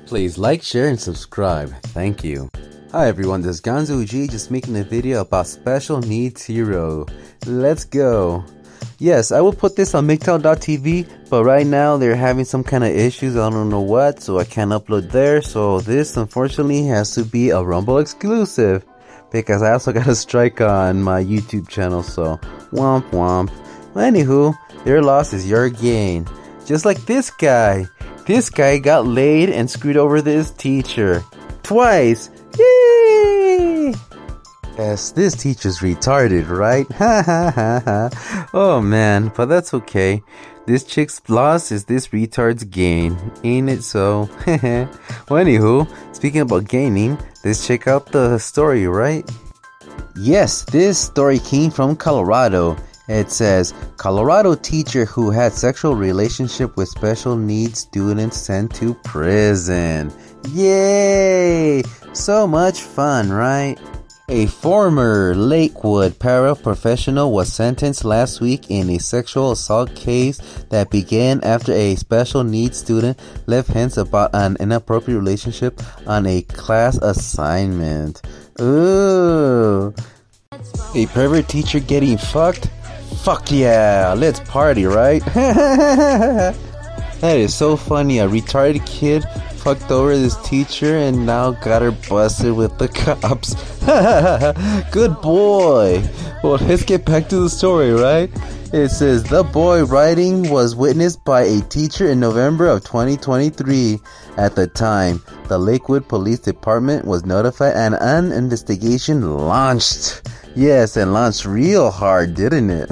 Please like, share, and subscribe. Thank you. Hi everyone, this is Gonzo G just making a video about Special Needs Hero. Let's go. Yes, I will put this on MGTOW.tv, but right now they're having some kind of issues, I don't know what, so I can't upload there. So this unfortunately has to be a Rumble exclusive, because I also got a strike on my YouTube channel, so womp womp. Well, anywho, their loss is your gain. Just like this guy. This guy got laid and screwed over this teacher. Twice! Yay! Yes, this teacher's retarded, right? Ha ha ha ha. Oh man, but that's okay. This chick's loss is this retard's gain. Ain't it so? Well, anywho, speaking about gaining, let's check out the story, right? Yes, this story came from Colorado. It says, Colorado teacher who had sexual relationship with special needs students sent to prison. Yay! So much fun, right? A former Lakewood paraprofessional was sentenced last week in a sexual assault case that began after a special needs student left hints about an inappropriate relationship on a class assignment. Ooh. A pervert teacher getting fucked? Fuck yeah, let's party, right? That is so funny. A retarded kid fucked over this teacher and now got her busted with the cops. Good boy. Well, let's get back to the story, right? It says the boy writing was witnessed by a teacher in November of 2023. At the time, the Lakewood Police Department was notified and an investigation launched. Yes, and launched real hard, didn't it?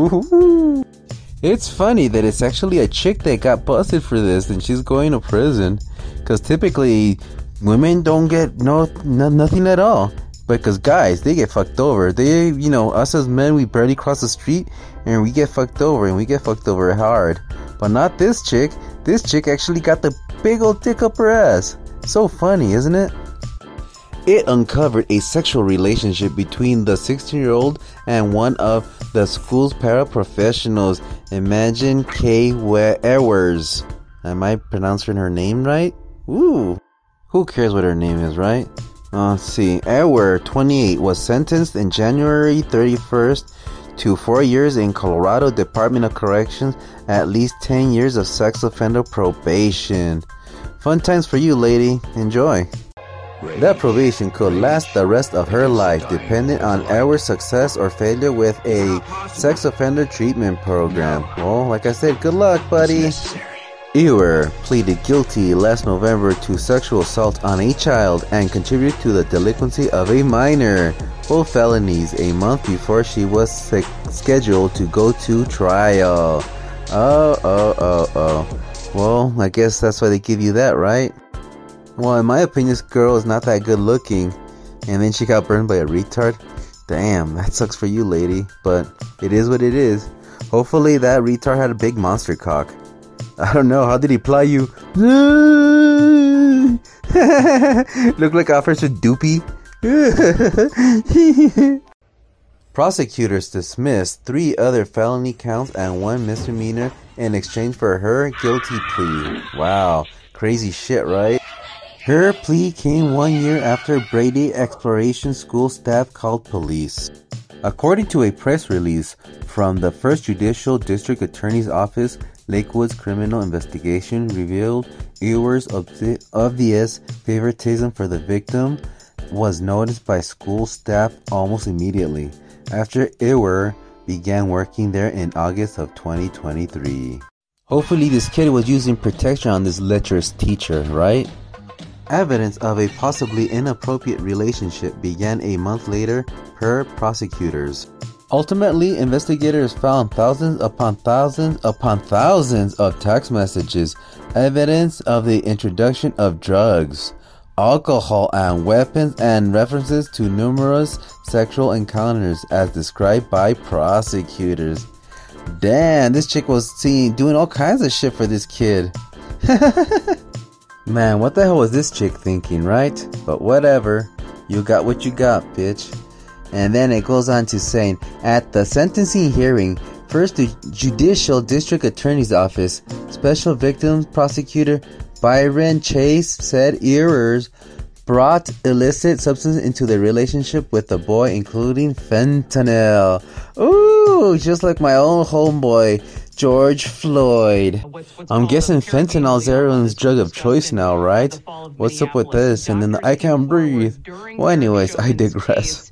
It's funny that it's actually a chick that got busted for this and she's going to prison. Because typically, women don't get nothing at all. Because guys, they get fucked over. They, us as men, we barely cross the street and we get fucked over, and we get fucked over hard. But not this chick. This chick actually got the big old dick up her ass. So funny, isn't it? It uncovered a sexual relationship between the 16-year-old and one of the school's paraprofessionals. Imagine Kay Ewers. Am I pronouncing her name right? Ooh. Who cares what her name is, right? Let's see. Ewer, 28, was sentenced in January 31st to 4 years in Colorado Department of Corrections, at least 10 years of sex offender probation. Fun times for you, lady. Enjoy. That probation could last the rest of her life, depending on our success or failure with a sex offender treatment program. Well, like I said, good luck, buddy. Ewer pleaded guilty last November to sexual assault on a child and contributed to the delinquency of a minor, both felonies, a month before she was scheduled to go to trial. Oh. Well, I guess that's why they give you that, right? Well, in my opinion, this girl is not that good looking, and then she got burned by a retard. Damn, that sucks for you, lady, but it is what it is. Hopefully that retard had a big monster cock. I don't know, how did he ply you? Look like Officer Doopy. Prosecutors dismissed 3 other felony counts and 1 misdemeanor in exchange for her guilty plea. Wow, crazy shit, right? Her plea came 1 year after Brady Exploration School staff called police. According to a press release from the 1st Judicial District Attorney's Office, Lakewood's criminal investigation revealed Ewer's obvious favoritism for the victim was noticed by school staff almost immediately after Ewer began working there in August of 2023. Hopefully this kid was using protection on this lecherous teacher, right? Evidence of a possibly inappropriate relationship began a month later, per prosecutors. Ultimately, investigators found thousands upon thousands upon thousands of text messages, evidence of the introduction of drugs, alcohol, and weapons, and references to numerous sexual encounters as described by prosecutors. Damn, this chick was doing all kinds of shit for this kid. Man, what the hell was this chick thinking, right? But whatever. You got what you got, bitch. And then it goes on to saying, at the sentencing hearing, First Judicial District Attorney's Office, Special Victims Prosecutor Byron Chase said Earers brought illicit substance into their relationship with the boy, including fentanyl. Ooh, just like my own homeboy, George Floyd. I'm guessing fentanyl is everyone's drug of choice now, right? What's up with this? And then I can't breathe. Well, anyways, I digress.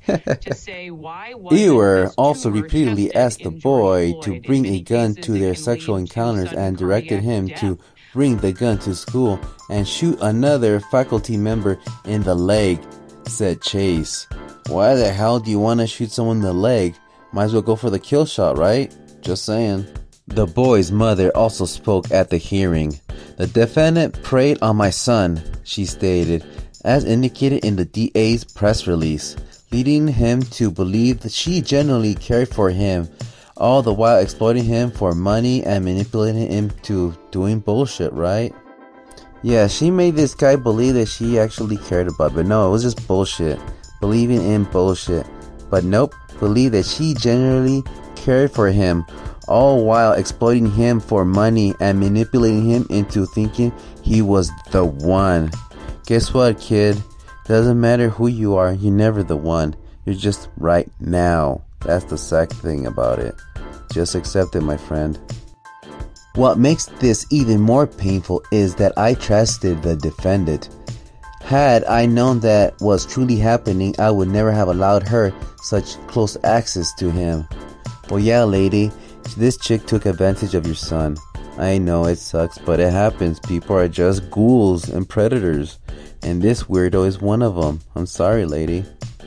Ewer also repeatedly asked the boy to bring a gun to their sexual encounters and directed him to bring the gun to school and shoot another faculty member in the leg, said Chase. Why the hell do you want to shoot someone in the leg? Might as well go for the kill shot, right? Just saying. The boy's mother also spoke at the hearing. The defendant preyed on my son, she stated, as indicated in the DA's press release, leading him to believe that she genuinely cared for him, all the while exploiting him for money and manipulating him to doing bullshit, right? Yeah, she made this guy believe that she actually cared about it, but no, it was just bullshit. Believing in bullshit. But nope, believed that she genuinely cared for him, all while exploiting him for money and manipulating him into thinking he was the one. Guess what, kid? Doesn't matter who you are, you're never the one. You're just right now. That's the sad thing about it. Just accept it, my friend. What makes this even more painful is that I trusted the defendant. Had I known that was truly happening, I would never have allowed her such close access to him. Well, yeah, lady, this chick took advantage of your son. I know it sucks, but it happens. People are just ghouls and predators, and this weirdo is one of them. I'm sorry, lady.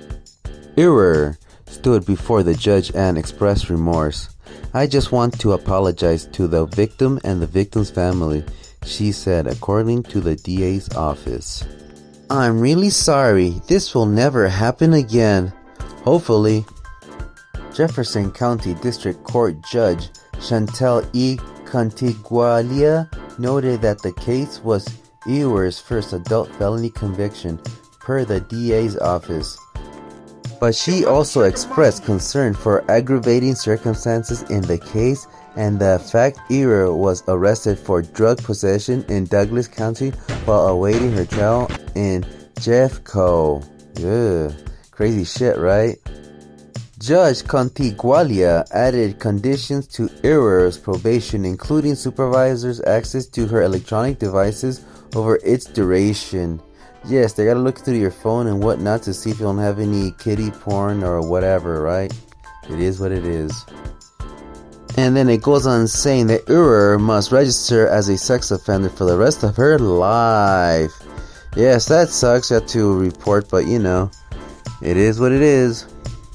Ewer stood before the judge and expressed remorse. I just want to apologize to the victim and the victim's family, she said, according to the DA's office. I'm really sorry. This will never happen again. Hopefully. Jefferson County District Court Judge Chantel E. Contigualia noted that the case was Ewer's first adult felony conviction per the DA's office. But she also expressed concern for aggravating circumstances in the case and the fact Ewer was arrested for drug possession in Douglas County while awaiting her trial in Jeffco. Ugh, crazy shit, right? Judge Contigualia added conditions to Ewer's probation, including supervisors' access to her electronic devices over its duration. Yes, they gotta look through your phone and whatnot to see if you don't have any kiddie porn or whatever, right? It is what it is. And then it goes on saying that Ewer must register as a sex offender for the rest of her life. Yes, that sucks. You have to report, but you know, it is what it is.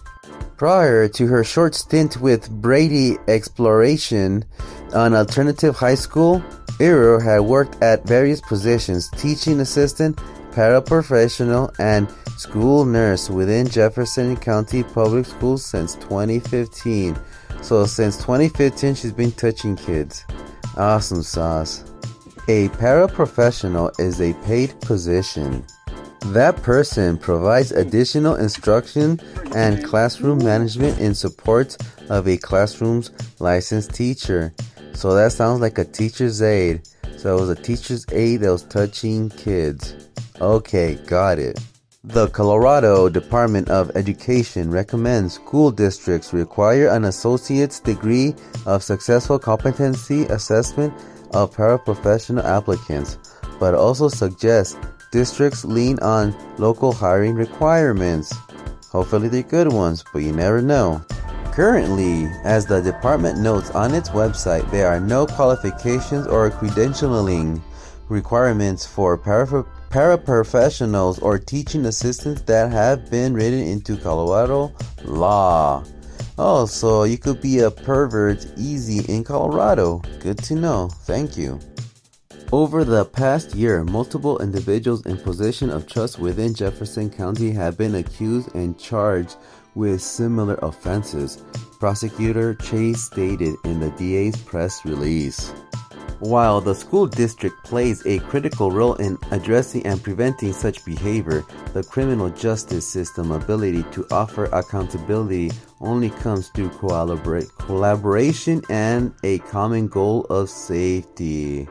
Prior to her short stint with Brady Exploration, an alternative high school, Ewer had worked at various positions: teaching assistant, paraprofessional, and school nurse within Jefferson County Public Schools since 2015. So since 2015, she's been touching kids. Awesome sauce. A paraprofessional is a paid position. That person provides additional instruction and classroom management in support of a classroom's licensed teacher. So that sounds like a teacher's aide. So it was a teacher's aide that was touching kids. Okay, got it. The Colorado Department of Education recommends school districts require an associate's degree of successful competency assessment of paraprofessional applicants, but also suggests districts lean on local hiring requirements. Hopefully they're good ones, but you never know. Currently, as the department notes on its website, there are no qualifications or credentialing requirements for paraprofessionals or teaching assistants that have been written into Colorado law. Oh, so you could be a pervert easy in Colorado. Good to know. Thank you. Over the past year, multiple individuals in position of trust within Jefferson County have been accused and charged with similar offenses, Prosecutor Chase stated in the DA's press release. While the school district plays a critical role in addressing and preventing such behavior, the criminal justice system ability to offer accountability only comes through collaboration and a common goal of safety.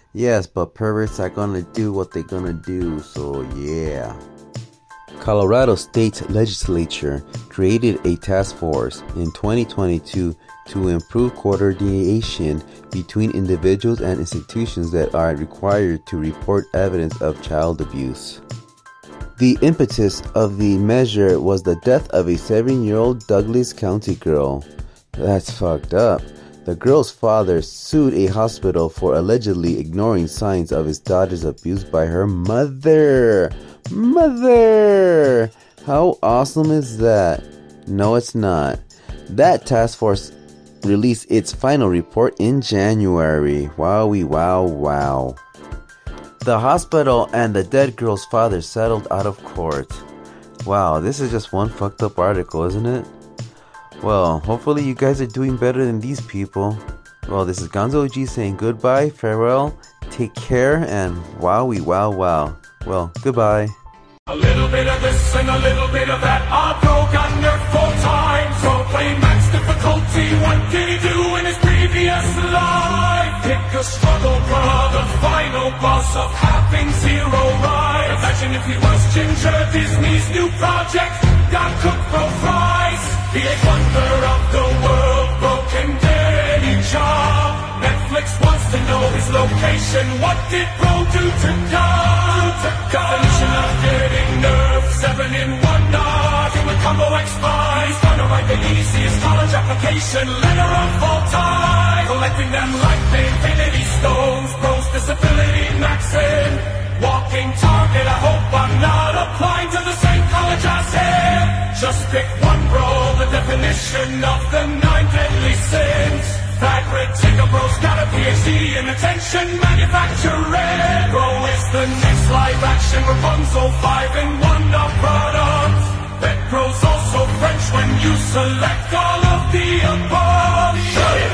Yes, but perverts are gonna do what they're gonna do, so yeah. Colorado State Legislature created a task force in 2022 to improve coordination between individuals and institutions that are required to report evidence of child abuse. The impetus of the measure was the death of a 7-year-old Douglas County girl. That's fucked up. The girl's father sued a hospital for allegedly ignoring signs of his daughter's abuse by her mother. Mother! How awesome is that? No, it's not. That task force released its final report in January. Wowie, wow, wow. The hospital and the dead girl's father settled out of court. Wow, this is just one fucked up article, isn't it? Well, hopefully you guys are doing better than these people. Well, this is Gonzo OG saying goodbye, farewell, take care, and wowie, wow, wow. Well, goodbye. A little bit of this and a little bit of that. Our pro got nerfed 4 times. So play max difficulty. What did he do in his previous life? Pick a struggle, brother. Final boss of having 0 rights. Imagine if he was Ginger Disney's new project. Got cooked for fries. The 8th wonder of the world, broken dirty job. Netflix wants to know his location. What did bro do to God? Definition of getting nerfed, 7 in 1 notch. With combo X5, he's gonna write the easiest college application letter of all time. Collecting them like the Infinity Stones. Bro's disability maxing. Walking target, I hope I'm not applying to the same college as him. Just pick one, bro, the definition of the 9 deadly sins. Fagrid, Tigger bro's got a PhD in attention manufacturing. Bro is the next live action Rapunzel 5-in-1 product. Bet bro's also French when you select all of the above.